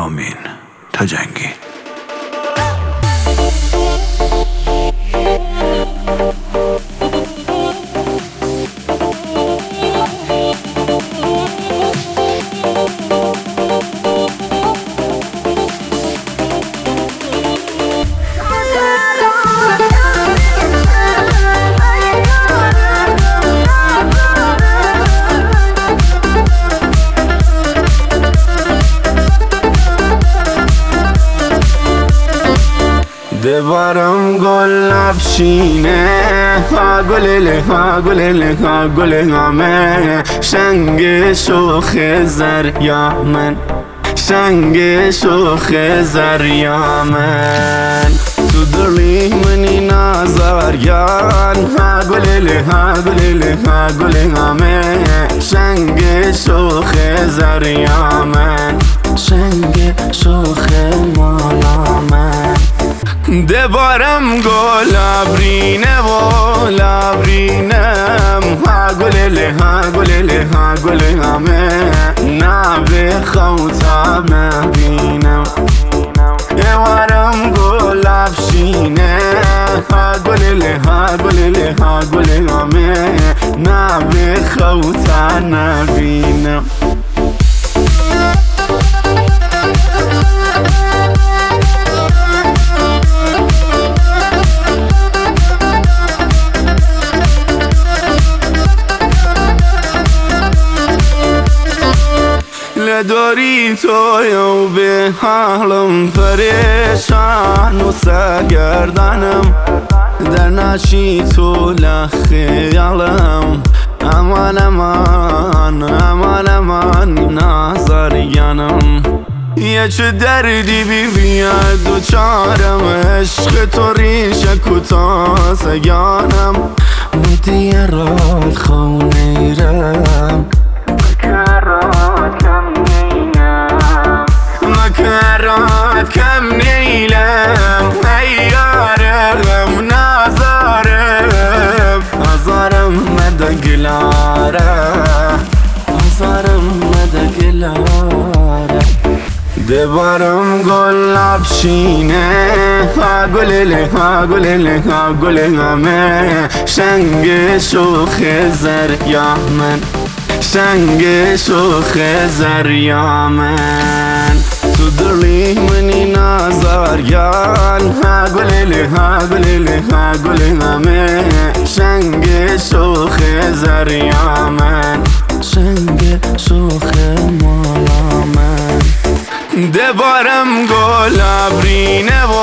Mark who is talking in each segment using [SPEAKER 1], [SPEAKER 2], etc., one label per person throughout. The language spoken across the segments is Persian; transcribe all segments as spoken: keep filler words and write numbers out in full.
[SPEAKER 1] رامین تاجنگی.
[SPEAKER 2] دبارم گل افشینه ها گلله ها گلله ها گلهامه شنگ شوخ زریامن شنگ شوخ زریامن تو دلی منی نازاریان ها گلله ها گلله ها گلهامه شنگ شوخ زریامن شنگ شوخ مالامن دبارم گل لبرینه و لبرینم ها گلله ها گلله ها گلهامه نبه خوتا مبینم دبارم گل افشینه ها گلله ها گلله ها گلهامه نبه خوتا نبینم. داری تو یو به حالم پریشان و سرگردانم در نشی تو لخیالم امان امان امان امان نازاریانم یه چه دردی بی بیاد و چارم عشق تو ریشه کتاس گانم دیرات خونیرم مكرات كم نيلم هيارم نازارم أزارم مدى قلارة أزارم مدى قلارة دبارم گل افشینه ها گلله ها گلله ها گلهامه شنگ شوخ زریامن شنگ شوخ زریامن تو دلی منی نازاریان ها گلله ها گلله ها گلهامه شنگ شوخ زریامن شنگ شوخ مالامن دبارم گل لبرینه و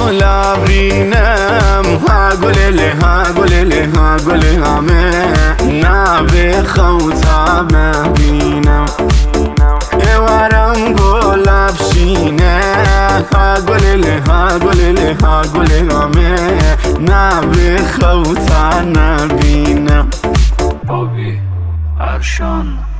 [SPEAKER 2] لبرینم ها گلله ها گلله ها گلهامه نبه خوتا مبینم دبارم گل افشینه ها گلله ها گلله ها گلهامه نبه خوتا نبینم.
[SPEAKER 1] بابی ارشان